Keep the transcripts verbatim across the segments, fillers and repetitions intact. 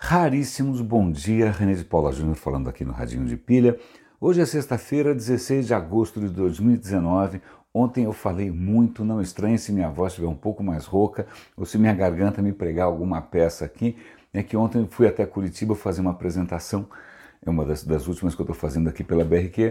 Raríssimos, bom dia, René de Paula Júnior falando aqui no Radinho de Pilha. Hoje é sexta-feira, dezesseis de agosto de dois mil e dezenove. Ontem eu falei muito, não estranhe se minha voz estiver um pouco mais rouca ou se minha garganta me pregar alguma peça aqui. É que ontem eu fui até Curitiba fazer uma apresentação, é uma das, das últimas que eu estou fazendo aqui pela B R Q,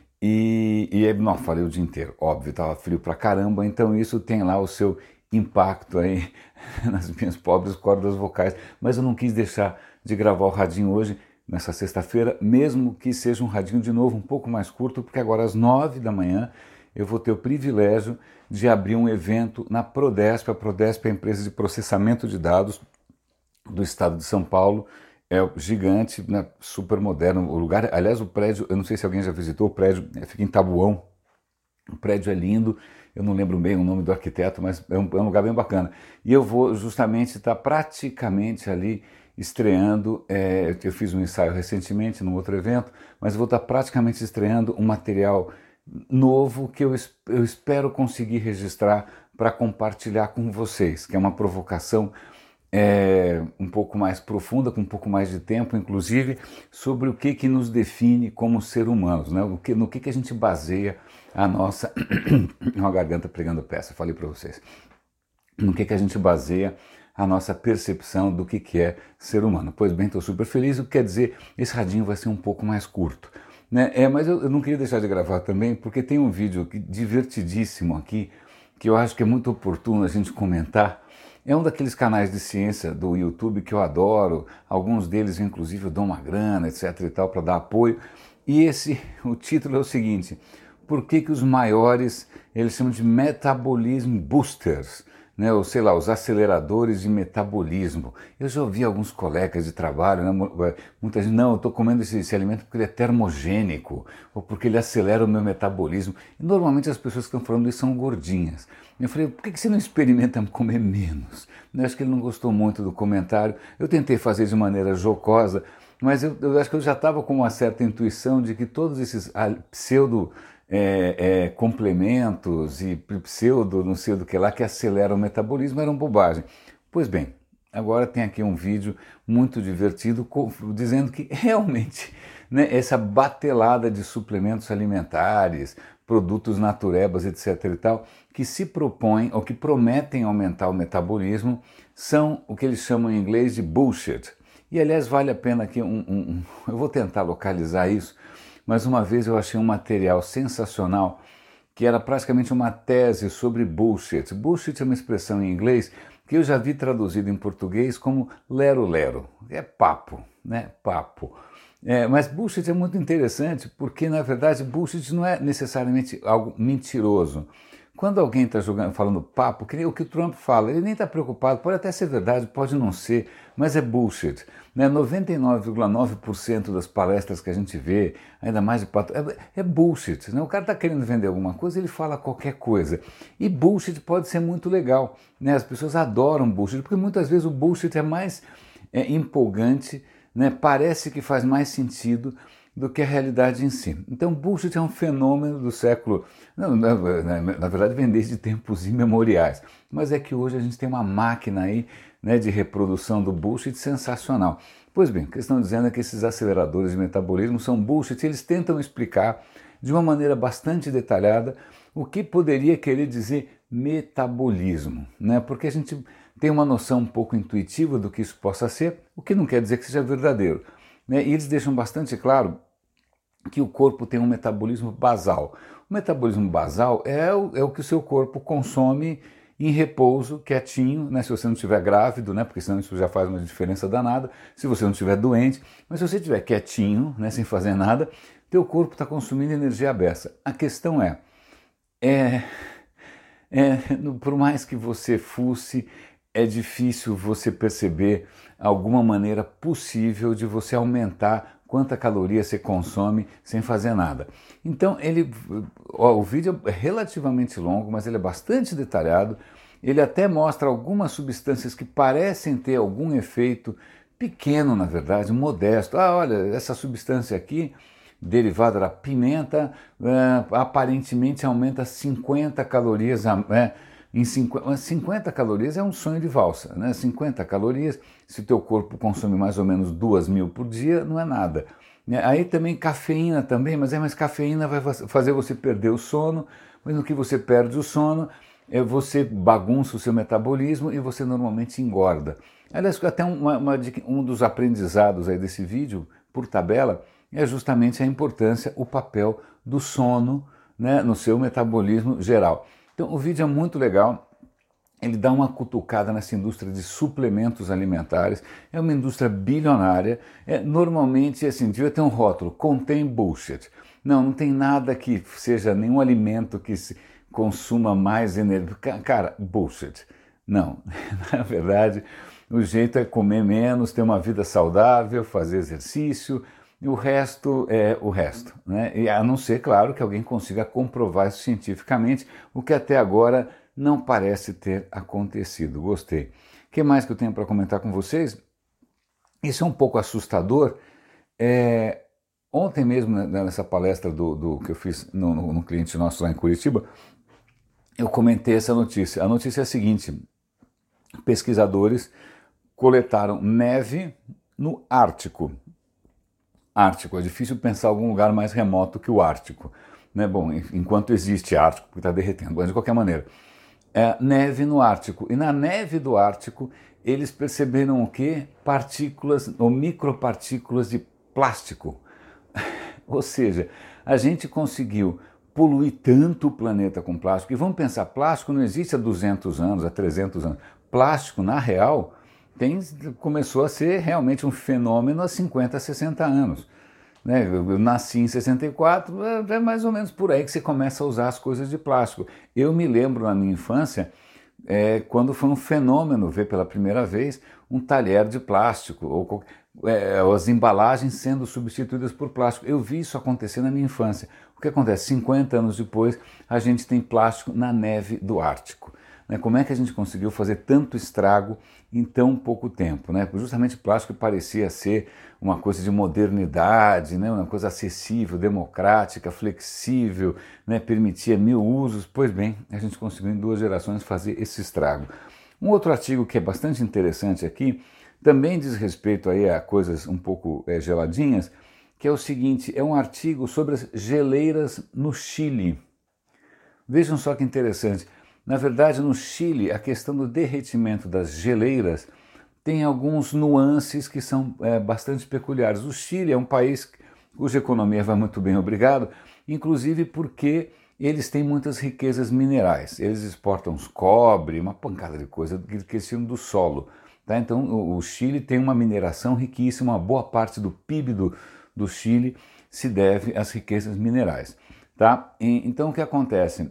e, e não, falei o dia inteiro, óbvio, estava frio pra caramba, então isso tem lá o seu impacto aí nas minhas pobres cordas vocais, mas eu não quis deixar de gravar o radinho hoje, nessa sexta-feira, mesmo que seja um radinho de novo um pouco mais curto, porque agora às nove da manhã eu vou ter o privilégio de abrir um evento na Prodesp. A Prodesp é a empresa de processamento de dados do estado de São Paulo, é gigante, né, super moderno, o lugar, aliás o prédio, eu não sei se alguém já visitou o prédio, fica em Tabuão, o prédio é lindo, eu não lembro bem o nome do arquiteto, mas é um, é um lugar bem bacana. E eu vou justamente estar praticamente ali estreando, é, eu fiz um ensaio recentemente num outro evento, mas eu vou estar praticamente estreando um material novo que eu, eu espero conseguir registrar para compartilhar com vocês, que é uma provocação é, um pouco mais profunda, com um pouco mais de tempo, inclusive, sobre o que, que nos define como ser humanos, né? O que, no que, que a gente baseia a nossa... uma garganta pregando peça, falei para vocês. No que, que a gente baseia a nossa percepção do que, que é ser humano. Pois bem, estou super feliz, o que quer dizer, esse radinho vai ser um pouco mais curto. Né? É, mas eu, eu não queria deixar de gravar também, porque tem um vídeo divertidíssimo aqui, que eu acho que é muito oportuno a gente comentar. É um daqueles canais de ciência do YouTube que eu adoro, alguns deles inclusive eu dou uma grana, etc e tal, para dar apoio. E esse, o título é o seguinte: por que que os maiores, eles chamam de metabolism boosters, né, ou sei lá, os aceleradores de metabolismo. Eu já ouvi alguns colegas de trabalho, né, muita gente, não, eu estou comendo esse, esse alimento porque ele é termogênico, ou porque ele acelera o meu metabolismo. E normalmente as pessoas que estão falando isso são gordinhas. Eu falei, por que que você não experimenta comer menos? Eu acho que ele não gostou muito do comentário. Eu tentei fazer de maneira jocosa, mas eu, eu acho que eu já estava com uma certa intuição de que todos esses pseudo É, é, complementos e pseudo não sei do que lá que aceleram o metabolismo eram bobagem. Pois bem, agora tem aqui um vídeo muito divertido dizendo que realmente, né, essa batelada de suplementos alimentares, produtos naturebas, etc e tal, que se propõem ou que prometem aumentar o metabolismo, são o que eles chamam em inglês de bullshit. E aliás vale a pena aqui um, um, um eu vou tentar localizar isso. Mas uma vez eu achei um material sensacional que era praticamente uma tese sobre bullshit. Bullshit é uma expressão em inglês que eu já vi traduzido em português como lero-lero. É papo, né? Papo. É, mas bullshit é muito interessante porque, na verdade, bullshit não é necessariamente algo mentiroso. Quando alguém está falando papo, que nem o que o Trump fala, ele nem está preocupado, pode até ser verdade, pode não ser, mas é bullshit. Né? noventa e nove vírgula nove por cento das palestras que a gente vê, ainda mais de pato, é, é bullshit. Né? O cara está querendo vender alguma coisa, ele fala qualquer coisa. E bullshit pode ser muito legal. Né? As pessoas adoram bullshit, porque muitas vezes o bullshit é mais é, empolgante, né? Parece que faz mais sentido do que a realidade em si. Então, bullshit é um fenômeno do século... Não, na, na, na verdade, vem desde tempos imemoriais. Mas é que hoje a gente tem uma máquina aí, né, de reprodução do bullshit sensacional. Pois bem, o que eles estão dizendo é que esses aceleradores de metabolismo são bullshit. Eles tentam explicar de uma maneira bastante detalhada o que poderia querer dizer metabolismo, né? Porque a gente tem uma noção um pouco intuitiva do que isso possa ser, o que não quer dizer que seja verdadeiro. Né? E eles deixam bastante claro que o corpo tem um metabolismo basal. O metabolismo basal é o, é o que o seu corpo consome em repouso, quietinho, né? Se você não estiver grávido, né? Porque senão isso já faz uma diferença danada, se você não estiver doente, mas se você estiver quietinho, né? Sem fazer nada, teu corpo está consumindo energia à beça. A questão é, é, é, por mais que você fusse, é difícil você perceber alguma maneira possível de você aumentar quanta caloria você consome sem fazer nada. Então, ele, ó, o vídeo é relativamente longo, mas ele é bastante detalhado. Ele até mostra algumas substâncias que parecem ter algum efeito pequeno, na verdade, modesto. Ah, olha, essa substância aqui, derivada da pimenta, é, aparentemente aumenta cinquenta calorias a, é, em cinquenta, cinquenta calorias é um sonho de valsa, né? cinquenta calorias, se o teu corpo consome mais ou menos duas mil por dia, não é nada. Aí também cafeína também, mas é mais cafeína vai fazer você perder o sono, mas no que você perde o sono, é você bagunça o seu metabolismo e você normalmente engorda. Aliás, até uma, uma, um dos aprendizados aí desse vídeo, por tabela, é justamente a importância, o papel do sono, né, no seu metabolismo geral. Então o vídeo é muito legal, ele dá uma cutucada nessa indústria de suplementos alimentares, é uma indústria bilionária, é, normalmente assim, devia ter um rótulo, contém bullshit. Não, não tem nada que seja nenhum alimento que se consuma mais energia. Cara, bullshit. Não, na verdade, o jeito é comer menos, ter uma vida saudável, fazer exercício, e o resto é o resto, né? E a não ser, claro, que alguém consiga comprovar isso cientificamente, o que até agora não parece ter acontecido. Gostei. O que mais que eu tenho para comentar com vocês? Isso é um pouco assustador. É, ontem mesmo, nessa palestra do, do que eu fiz no, no, no cliente nosso lá em Curitiba, eu comentei essa notícia. A notícia é a seguinte: pesquisadores coletaram neve no Ártico. Ártico, é difícil pensar algum lugar mais remoto que o Ártico, né? Bom, enquanto existe Ártico, porque está derretendo, mas de qualquer maneira, é, neve no Ártico. E na neve do Ártico, eles perceberam o quê? Partículas, ou micropartículas de plástico. Ou seja, a gente conseguiu poluir tanto o planeta com plástico. E vamos pensar, plástico não existe há duzentos anos, há trezentos anos. Plástico, na real, tem, começou a ser realmente um fenômeno há cinquenta, sessenta anos. Né? Eu, eu nasci em sessenta e quatro, é, é mais ou menos por aí que você começa a usar as coisas de plástico. Eu me lembro na minha infância, é, quando foi um fenômeno ver pela primeira vez um talher de plástico, ou é, as embalagens sendo substituídas por plástico. Eu vi isso acontecer na minha infância. O que acontece? cinquenta anos depois, a gente tem plástico na neve do Ártico. Como é que a gente conseguiu fazer tanto estrago em tão pouco tempo? Né? Justamente plástico parecia ser uma coisa de modernidade, né? Uma coisa acessível, democrática, flexível, né? Permitia mil usos. Pois bem, a gente conseguiu em duas gerações fazer esse estrago. Um outro artigo que é bastante interessante aqui, também diz respeito aí a coisas um pouco é, geladinhas, que é o seguinte, é um artigo sobre as geleiras no Chile. Vejam só que interessante. Na verdade, no Chile, a questão do derretimento das geleiras tem alguns nuances que são é, bastante peculiares. O Chile é um país cuja economia vai muito bem, obrigado, inclusive porque eles têm muitas riquezas minerais. Eles exportam cobre, uma pancada de coisa que eles tiram do solo. Tá? Então, o Chile tem uma mineração riquíssima, uma boa parte do P I B do, do Chile se deve às riquezas minerais. Tá? E, então, o que acontece?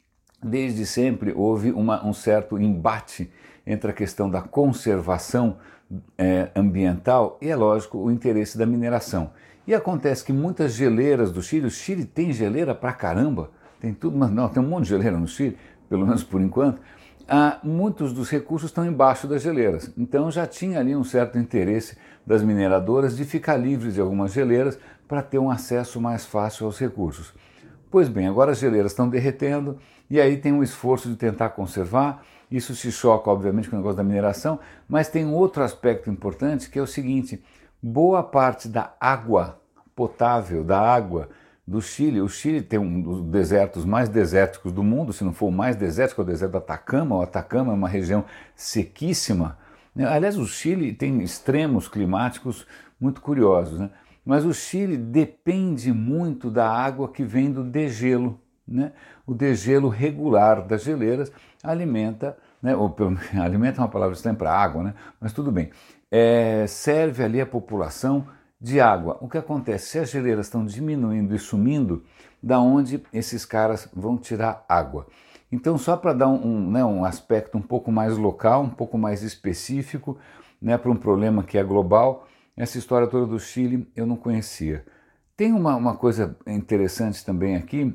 Desde sempre houve uma, um certo embate entre a questão da conservação é, ambiental e, é lógico, o interesse da mineração. E acontece que muitas geleiras do Chile, o Chile tem geleira pra caramba, tem tudo, mas não, tem um monte de geleira no Chile, pelo menos por enquanto, ah, muitos dos recursos estão embaixo das geleiras. Então já tinha ali um certo interesse das mineradoras de ficar livres de algumas geleiras para ter um acesso mais fácil aos recursos. Pois bem, agora as geleiras estão derretendo e aí tem um esforço de tentar conservar. Isso se choca, obviamente, com o negócio da mineração, mas tem um outro aspecto importante que é o seguinte: boa parte da água potável, da água do Chile, o Chile tem um dos desertos mais desérticos do mundo, se não for o mais desértico, é o deserto do Atacama. O Atacama é uma região sequíssima. Aliás, o Chile tem extremos climáticos muito curiosos, né? Mas o Chile depende muito da água que vem do degelo, né? O degelo regular das geleiras alimenta, né? Ou, alimenta é uma palavra estranha para água, né? Mas tudo bem, é, serve ali a população de água. O que acontece? Se as geleiras estão diminuindo e sumindo, da onde esses caras vão tirar água? Então, só para dar um, um, né, um aspecto um pouco mais local, um pouco mais específico, né, para um problema que é global, essa história toda do Chile eu não conhecia. Tem uma, uma coisa interessante também aqui.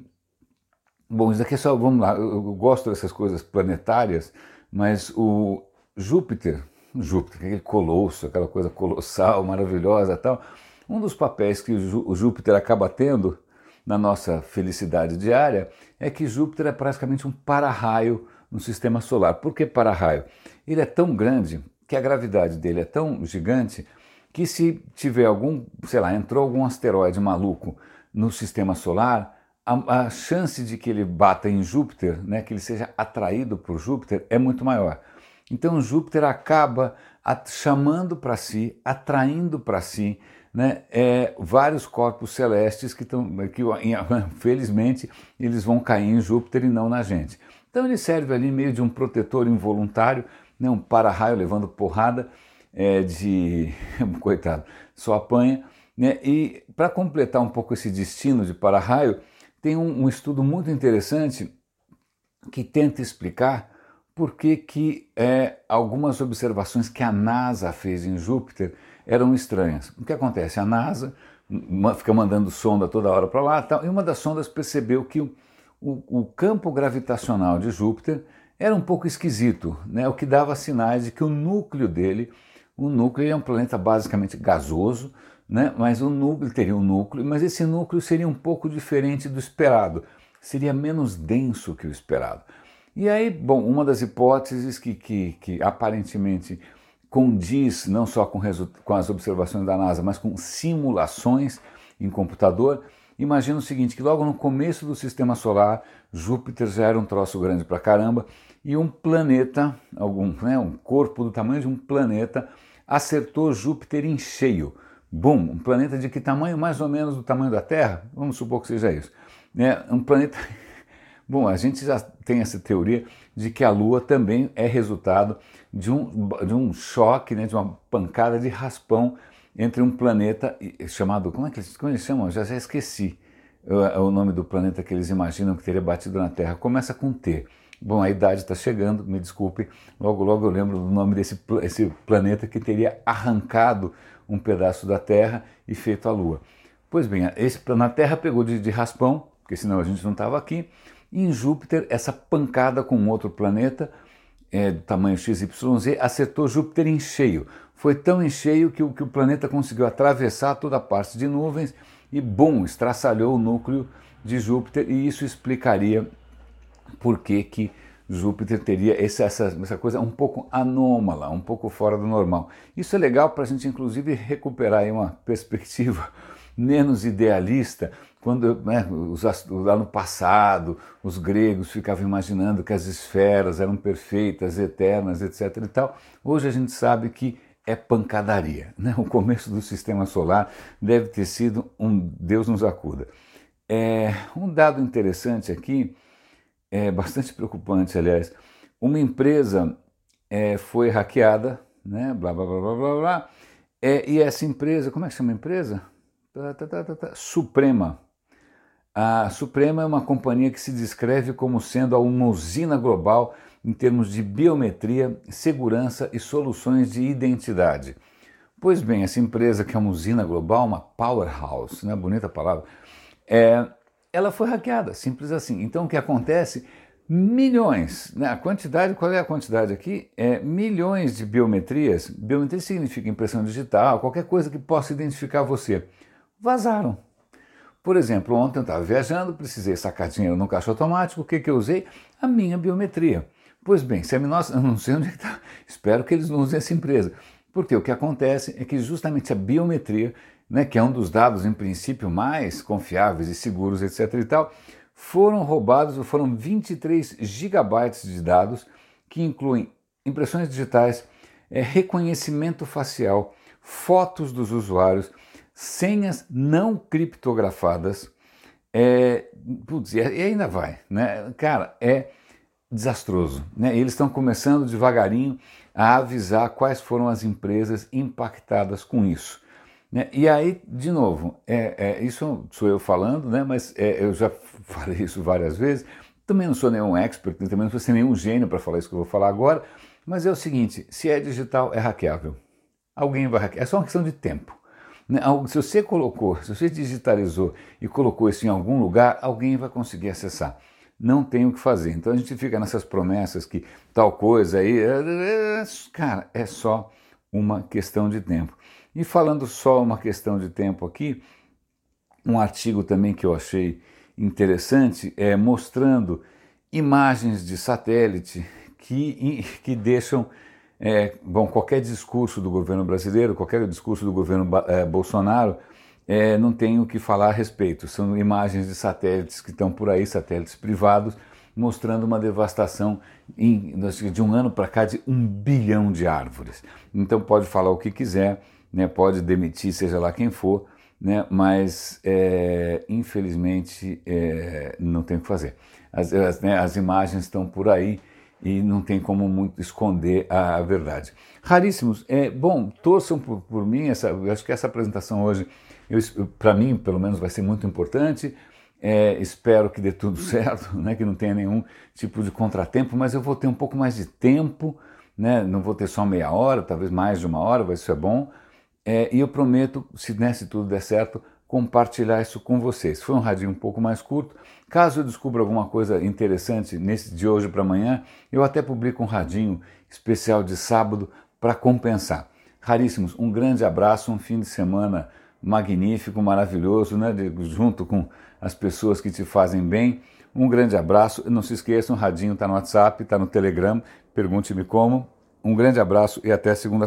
Bom, isso aqui é só, vamos lá, eu, eu gosto dessas coisas planetárias, mas o Júpiter, Júpiter, aquele colosso, aquela coisa colossal, maravilhosa e tal, um dos papéis que o Júpiter acaba tendo na nossa felicidade diária é que Júpiter é praticamente um para-raio no sistema solar. Por que para-raio? Ele é tão grande que a gravidade dele é tão gigante que se tiver algum, sei lá, entrou algum asteroide maluco no sistema solar, a, a chance de que ele bata em Júpiter, né, que ele seja atraído por Júpiter, é muito maior. Então Júpiter acaba chamando para si, atraindo para si, né, é, vários corpos celestes que, tão, que, felizmente, eles vão cair em Júpiter e não na gente. Então ele serve ali meio de um protetor involuntário, né, um para-raio levando porrada é, de... coitado, só apanha. Né, e para completar um pouco esse destino de para-raio, tem um, um estudo muito interessante que tenta explicar por que que é, algumas observações que a NASA fez em Júpiter eram estranhas. O que acontece? A NASA fica mandando sonda toda hora para lá, tal, e uma das sondas percebeu que o, o, o campo gravitacional de Júpiter era um pouco esquisito, né? O que dava sinais de que o núcleo dele, o núcleo é um planeta basicamente gasoso, né? Mas o núcleo teria um núcleo, mas esse núcleo seria um pouco diferente do esperado, seria menos denso que o esperado. E aí, bom, uma das hipóteses que, que, que aparentemente condiz não só com, com as observações da NASA, mas com simulações em computador, imagina o seguinte, que logo no começo do sistema solar, Júpiter já era um troço grande pra caramba, e um planeta, algum, né, um corpo do tamanho de um planeta, acertou Júpiter em cheio. Bum, um planeta de que tamanho? Mais ou menos do tamanho da Terra? Vamos supor que seja isso. É um planeta... Bom, a gente já tem essa teoria de que a Lua também é resultado de um, de um choque, né, de uma pancada de raspão entre um planeta chamado... Como é que eles, como eles chamam? Já, já esqueci o, o nome do planeta que eles imaginam que teria batido na Terra. Começa com T. Bom, a idade está chegando, me desculpe. Logo, logo eu lembro do nome desse esse planeta que teria arrancado um pedaço da Terra e feito a Lua. Pois bem, esse, na Terra pegou de, de raspão, porque senão a gente não estava aqui. Em Júpiter, essa pancada com um outro planeta, é, do tamanho X Y Z, acertou Júpiter em cheio. Foi tão em cheio que o, que o planeta conseguiu atravessar toda a parte de nuvens e, bom, estraçalhou o núcleo de Júpiter, e isso explicaria por que que Júpiter teria essa, essa, essa coisa um pouco anômala, um pouco fora do normal. Isso é legal para a gente, inclusive, recuperar aí uma perspectiva menos idealista, quando, né, os, lá no passado os gregos ficavam imaginando que as esferas eram perfeitas, eternas, etc e tal. Hoje a gente sabe que é pancadaria, né? O começo do sistema solar deve ter sido um Deus nos acuda. É, um dado interessante aqui, é bastante preocupante, aliás, uma empresa é, foi hackeada, né, blá, blá, blá, blá, blá, blá, é, e essa empresa, como é que chama a empresa? Tá, tá, tá, tá, tá. Suprema. A Suprema é uma companhia que se descreve como sendo uma usina global em termos de biometria, segurança e soluções de identidade. Pois bem, essa empresa, que é uma usina global, uma powerhouse, né, bonita palavra, é, ela foi hackeada, simples assim. Então o que acontece? Milhões, né, a quantidade, qual é a quantidade aqui? É milhões de biometrias. Biometria significa impressão digital, qualquer coisa que possa identificar você. Vazaram. Por exemplo, ontem eu estava viajando, precisei sacar dinheiro no caixa automático, o que, que eu usei? A minha biometria. Pois bem, se a minha, nossa, eu não sei onde está, espero que eles não usem essa empresa. Porque o que acontece é que justamente a biometria, né, que é um dos dados em princípio mais confiáveis e seguros, etc e tal, foram roubados, foram vinte e três gigabytes de dados, que incluem impressões digitais, é, reconhecimento facial, fotos dos usuários, senhas não criptografadas, é, putz, e ainda vai, né? Cara, é desastroso, né? Eles estão começando devagarinho a avisar quais foram as empresas impactadas com isso, né? E aí, de novo, é, é, isso sou eu falando, né? Mas é, eu já falei isso várias vezes, também não sou nenhum expert, também não sou ser nenhum gênio para falar isso que eu vou falar agora, mas é o seguinte, se é digital, é hackeável. Alguém vai hackear, é só uma questão de tempo. Se você colocou, se você digitalizou e colocou isso em algum lugar, alguém vai conseguir acessar. Não tem o que fazer. Então a gente fica nessas promessas que tal coisa aí, cara, é só uma questão de tempo. E falando só uma questão de tempo aqui, um artigo também que eu achei interessante, é mostrando imagens de satélite que, que deixam, é, bom, qualquer discurso do governo brasileiro, qualquer discurso do governo é, Bolsonaro, é, não tem o que falar a respeito. São imagens de satélites que estão por aí, satélites privados, mostrando uma devastação em, de um ano para cá de um bilhão de árvores. Então pode falar o que quiser, né, pode demitir seja lá quem for, né, mas é, infelizmente é, não tem o que fazer. As, as, né, as imagens estão por aí e não tem como muito esconder a, a verdade. Raríssimos, é, bom, torçam por, por mim, essa, eu acho que essa apresentação hoje, para mim pelo menos vai ser muito importante. É, espero que dê tudo certo, né, que não tenha nenhum tipo de contratempo, mas eu vou ter um pouco mais de tempo, né, não vou ter só meia hora, talvez mais de uma hora, isso é bom, é, e eu prometo, se, né, se tudo der certo, compartilhar isso com vocês. Foi um radinho um pouco mais curto. Caso eu descubra alguma coisa interessante nesse de hoje para amanhã, eu até publico um radinho especial de sábado para compensar. Raríssimos, um grande abraço, um fim de semana magnífico, maravilhoso, né, de, junto com as pessoas que te fazem bem. Um grande abraço. Não se esqueçam, o radinho está no WhatsApp, está no Telegram, pergunte-me como. Um grande abraço e até segunda-feira.